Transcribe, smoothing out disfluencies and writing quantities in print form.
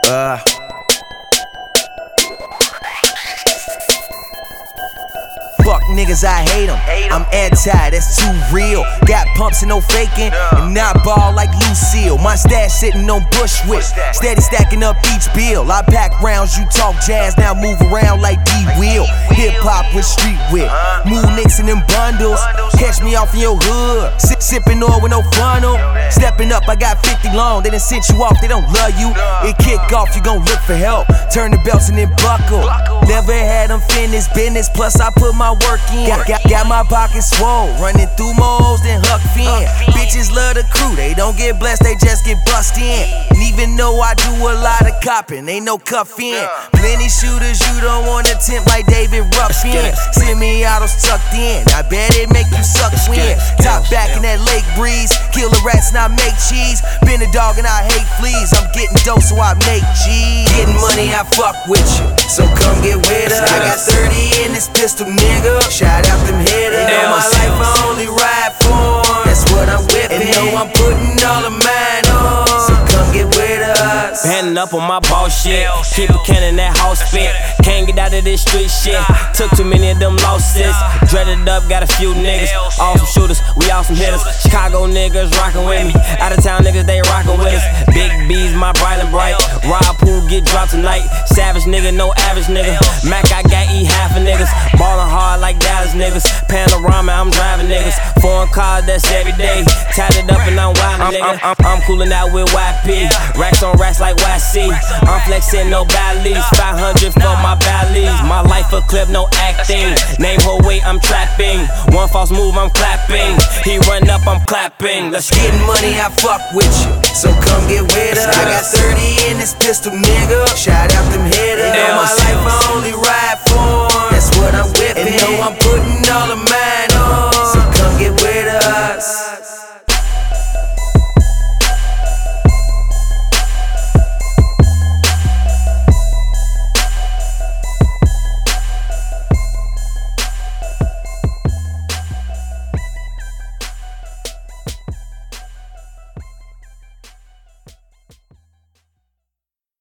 Fuck niggas, I hate them. I'm anti, that's too real. Got pumps and no faking, and not ball like Lucille. My stash sitting on Bushwick, steady stacking up each bill. I pack rounds, you talk jazz, now move around like D-Wheel. Hip hop with street wit, move nicks in them bundles. Catch me off in your hood, sipping oil with no funnel. Stepping up, I got 50 long, they done sent you off, they don't love you. It kick off, you gon' look for help. Turn the belts and then buckle. Never had them finished business, plus I put my work in. Got my pockets swole, running through moles, then Huck Finn. Bitches love the crew, they don't get blessed, they just get bust in. And even though I do a lot of copping, ain't no cuff in. Plenty shooters you don't wanna tempt like David Ruffin. Semi-autos tucked in, I bet it make you suck wind. Top back in that lake breeze, kill the rats and I make cheese. Been a dog and I hate fleas, I'm getting dope so I make G's. Getting money, I fuck with you, so come get with us. I got 30 in this pistol, nigga. Shout out them hitters. Know my life, I only ride for 'em. That's what I'm whipping. And know I'm putting all of mine on. So come get with us. Banding up on my boss shit. Keep a cannon that house fit. Can't get out of this street shit. Took too many of them losses. Dreaded up, got a few niggas. Awesome shooters, we awesome hitters. Chicago niggas rockin' with me. Out of town niggas, they rockin' with us. Big B's, my bright and bright. Rob Pool get dropped tonight. Savage nigga, no average nigga. Mac, I got eat half of niggas. Ballin' hard like Dallas niggas. Panorama, I'm driving niggas. Foreign cars, that's every day. Tatted up and I'm wildin' nigga. I'm coolin' out with YP. Racks on racks like YC. I'm flexin' no valleys. 500 for my valleys. My life a clip, no acting. Name whole weight, I'm trapping. One false move, I'm clapping. He run up, I'm clapping. Let's get Getting money, I fuck with you, so come get with us. I got 30 in this pistol, nigga. Shout out them hitters. Know my life, I only ride for 'em. That's what I'm whipping. And know I'm putting all of